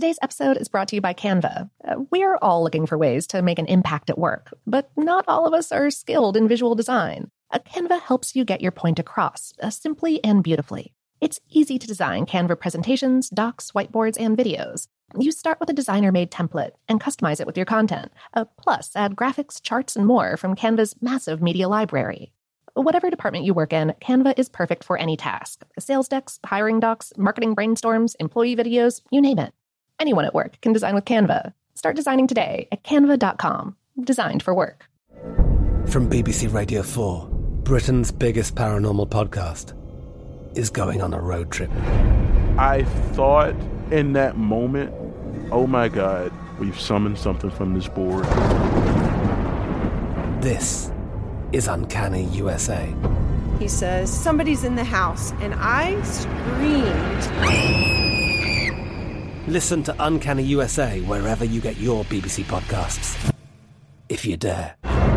Today's episode is brought to you by Canva. We're all looking for ways to make an impact at work, but not all of us are skilled in visual design. Canva helps you get your point across, simply and beautifully. It's easy to design Canva presentations, docs, whiteboards, and videos. You start with a designer-made template and customize it with your content. Plus, add graphics, charts, and more from Canva's massive media library. Whatever department you work in, Canva is perfect for any task. Sales decks, hiring docs, marketing brainstorms, employee videos, you name it. Anyone at work can design with Canva. Start designing today at canva.com. Designed for work. From BBC Radio 4, Britain's biggest paranormal podcast is going on a road trip. I thought in that moment, oh my God, we've summoned something from this board. This is Uncanny USA. He says, somebody's in the house, and I screamed. Listen to Uncanny USA wherever you get your BBC podcasts, if you dare.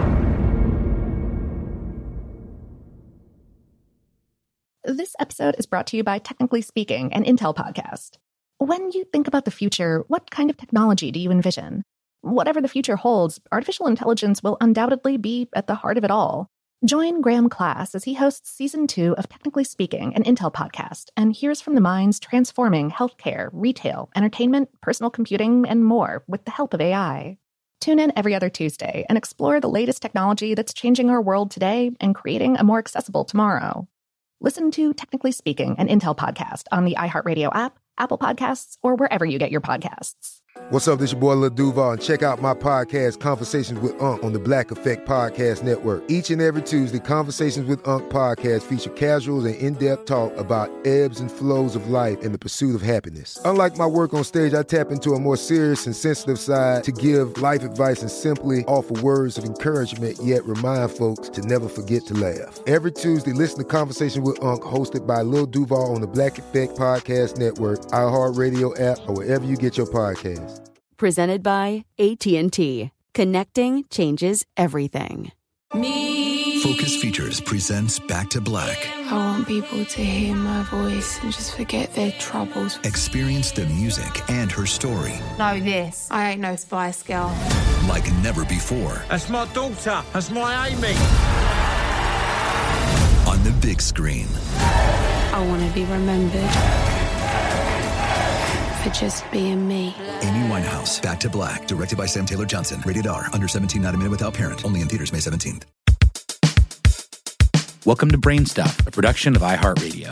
This episode is brought to you by Technically Speaking, an Intel podcast. When you think about the future, what kind of technology do you envision? Whatever the future holds, artificial intelligence will undoubtedly be at the heart of it all. Join Graham Class as he hosts Season 2 of Technically Speaking, an Intel podcast, and hears from the minds transforming healthcare, retail, entertainment, personal computing, and more with the help of AI. Tune in every other Tuesday and explore the latest technology that's changing our world today and creating a more accessible tomorrow. Listen to Technically Speaking, an Intel podcast on the iHeartRadio app, Apple Podcasts, or wherever you get your podcasts. What's up, this your boy Lil Duval, and check out my podcast, Conversations with Unc, on the Black Effect Podcast Network. Each and every Tuesday, Conversations with Unc podcast feature casuals and in-depth talk about ebbs and flows of life and the pursuit of happiness. Unlike my work on stage, I tap into a more serious and sensitive side to give life advice and simply offer words of encouragement, yet remind folks to never forget to laugh. Every Tuesday, listen to Conversations with Unc, hosted by Lil Duval on the Black Effect Podcast Network, iHeartRadio app, or wherever you get your podcasts. Presented by AT&T. Connecting changes everything. Focus Features presents Back to Black. I want people to hear my voice and just forget their troubles. Experience the music and her story. Know this, I ain't no Spice Girl. Like never before. That's my daughter. That's my Amy. On the big screen. I want to be remembered for just being me. Amy Winehouse, Back to Black, directed by Sam Taylor Johnson. Rated R, under 17, not a minute without parent. Only in theaters May 17th. Welcome to Brain Stuff, a production of iHeartRadio.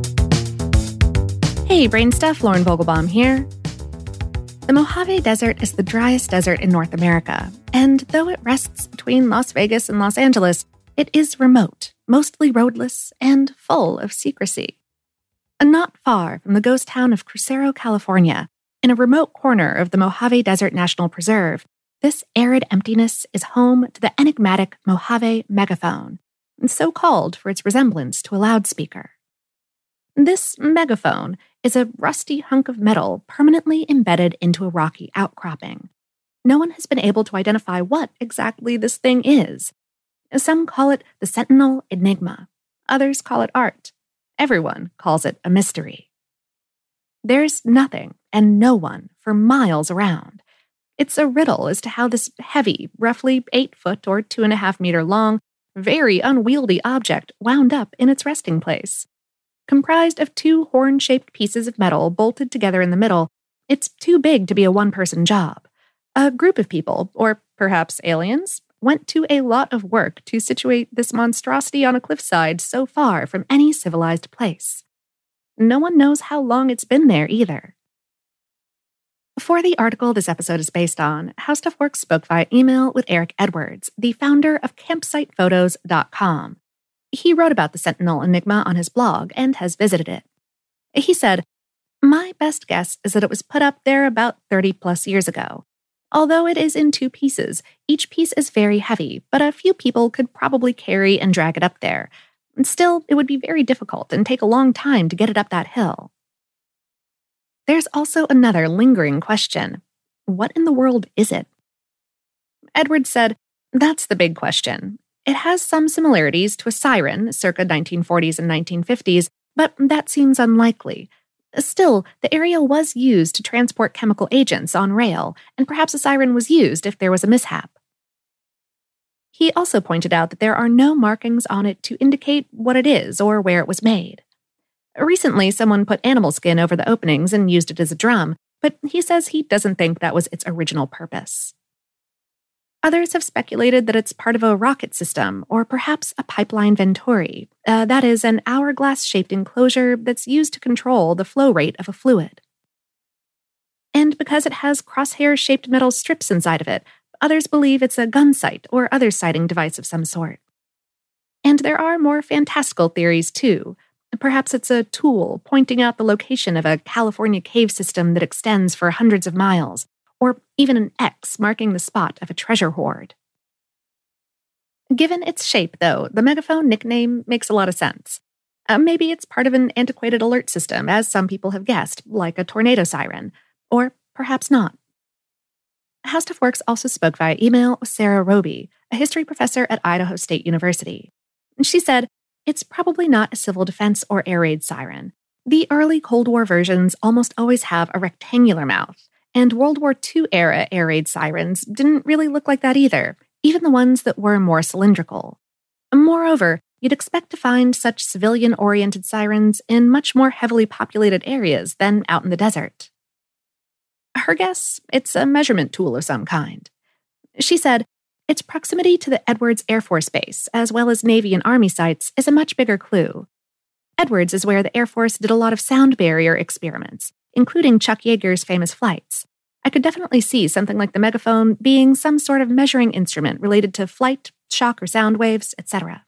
Hey, Brain Stuff, Lauren Vogelbaum here. The Mojave Desert is the driest desert in North America, and though it rests between Las Vegas and Los Angeles, it is remote, mostly roadless, and full of secrecy. And not far from the ghost town of Crucero, California, in a remote corner of the Mojave Desert National Preserve, this arid emptiness is home to the enigmatic Mojave megaphone, so called for its resemblance to a loudspeaker. This megaphone is a rusty hunk of metal permanently embedded into a rocky outcropping. No one has been able to identify what exactly this thing is. Some call it the Sentinel Enigma. Others call it art. Everyone calls it a mystery. There's nothing and no one for miles around. It's a riddle as to how this heavy, roughly 8 foot or 2.5 meter long, very unwieldy object wound up in its resting place. Comprised of 2 horn-shaped pieces of metal bolted together in the middle, it's too big to be a one-person job. A group of people, or perhaps aliens, went to a lot of work to situate this monstrosity on a cliffside so far from any civilized place. No one knows how long it's been there either. For the article this episode is based on, How Stuff Works spoke via email with Eric Edwards, the founder of CampsitePhotos.com. He wrote about the Sentinel Enigma on his blog and has visited it. He said, "My best guess is that it was put up there about 30 plus years ago. Although it is in 2 pieces, each piece is very heavy, but a few people could probably carry and drag it up there. Still, it would be very difficult and take a long time to get it up that hill." There's also another lingering question. What in the world is it? Edwards said, "That's the big question. It has some similarities to a siren circa 1940s and 1950s, but that seems unlikely. Still, the area was used to transport chemical agents on rail, and perhaps a siren was used if there was a mishap. He also pointed out that there are no markings on it to indicate what it is or where it was made. Recently, someone put animal skin over the openings and used it as a drum, but he says he doesn't think that was its original purpose. Others have speculated that it's part of a rocket system, or perhaps a pipeline venturi. That is, an hourglass-shaped enclosure that's used to control the flow rate of a fluid. And because it has crosshair-shaped metal strips inside of it, others believe it's a gun sight or other sighting device of some sort. And there are more fantastical theories, too. Perhaps it's a tool pointing out the location of a California cave system that extends for hundreds of miles, or even an X marking the spot of a treasure hoard. Given its shape, though, the megaphone nickname makes a lot of sense. Maybe it's part of an antiquated alert system, as some people have guessed, like a tornado siren, or perhaps not. How Stuff Works also spoke via email with Sarah Roby, a history professor at Idaho State University. She said, "It's probably not a civil defense or air raid siren. The early Cold War versions almost always have a rectangular mouth, and World War II-era air raid sirens didn't really look like that either, even the ones that were more cylindrical. Moreover, you'd expect to find such civilian-oriented sirens in much more heavily populated areas than out in the desert." Her guess, it's a measurement tool of some kind. She said, "Its proximity to the Edwards Air Force Base, as well as Navy and Army sites, is a much bigger clue. Edwards is where the Air Force did a lot of sound barrier experiments, including Chuck Yeager's famous flights. I could definitely see something like the megaphone being some sort of measuring instrument related to flight, shock or sound waves, etc."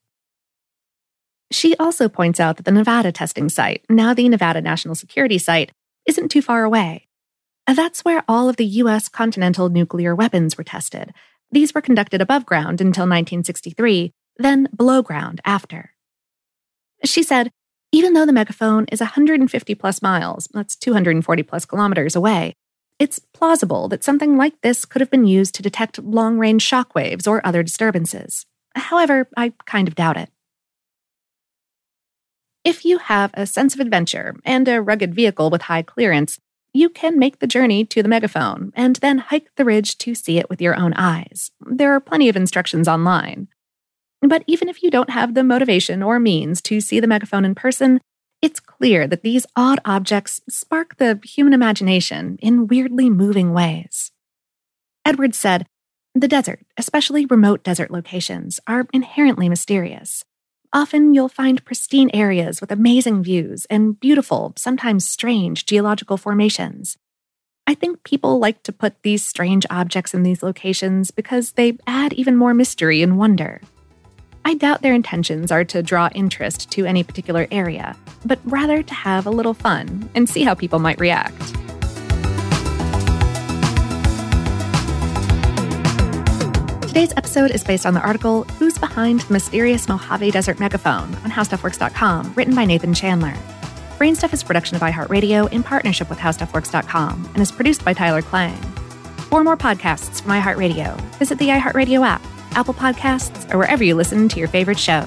She also points out that the Nevada testing site, now the Nevada National Security Site, isn't too far away. That's where all of the U.S. continental nuclear weapons were tested. These were conducted above ground until 1963, then below ground after. She said, "Even though the megaphone is 150-plus miles, that's 240-plus kilometers away, it's plausible that something like this could have been used to detect long-range shockwaves or other disturbances. However, I kind of doubt it." If you have a sense of adventure and a rugged vehicle with high clearance, you can make the journey to the megaphone and then hike the ridge to see it with your own eyes. There are plenty of instructions online. But even if you don't have the motivation or means to see the megaphone in person, it's clear that these odd objects spark the human imagination in weirdly moving ways. Edwards said, "The desert, especially remote desert locations, are inherently mysterious. Often you'll find pristine areas with amazing views and beautiful, sometimes strange geological formations. I think people like to put these strange objects in these locations because they add even more mystery and wonder. I doubt their intentions are to draw interest to any particular area, but rather to have a little fun and see how people might react." Today's episode is based on the article Who's Behind the Mysterious Mojave Desert Megaphone on HowStuffWorks.com, written by Nathan Chandler. Brainstuff is a production of iHeartRadio in partnership with HowStuffWorks.com and is produced by Tyler Klang. For more podcasts from iHeartRadio, visit the iHeartRadio app, Apple Podcasts, or wherever you listen to your favorite shows.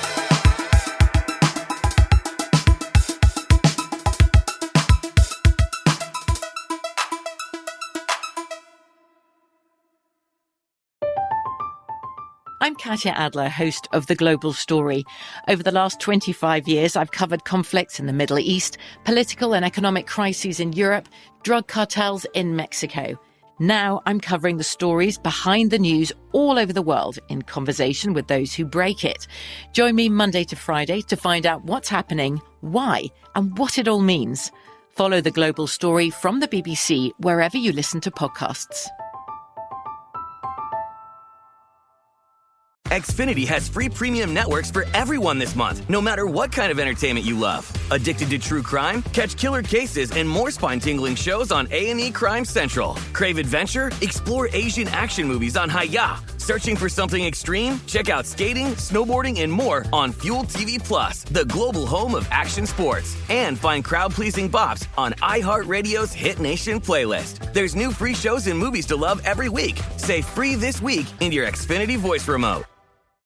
I'm Katya Adler, host of The Global Story. Over the last 25 years, I've covered conflicts in the Middle East, political and economic crises in Europe, drug cartels in Mexico. Now I'm covering the stories behind the news all over the world in conversation with those who break it. Join me Monday to Friday to find out what's happening, why, and what it all means. Follow The Global Story from the BBC wherever you listen to podcasts. Xfinity has free premium networks for everyone this month, no matter what kind of entertainment you love. Addicted to true crime? Catch killer cases and more spine-tingling shows on A&E Crime Central. Crave adventure? Explore Asian action movies on Hi-Ya. Searching for something extreme? Check out skating, snowboarding, and more on Fuel TV Plus, the global home of action sports. And find crowd-pleasing bops on iHeartRadio's Hit Nation playlist. There's new free shows and movies to love every week. Say free this week in your Xfinity voice remote.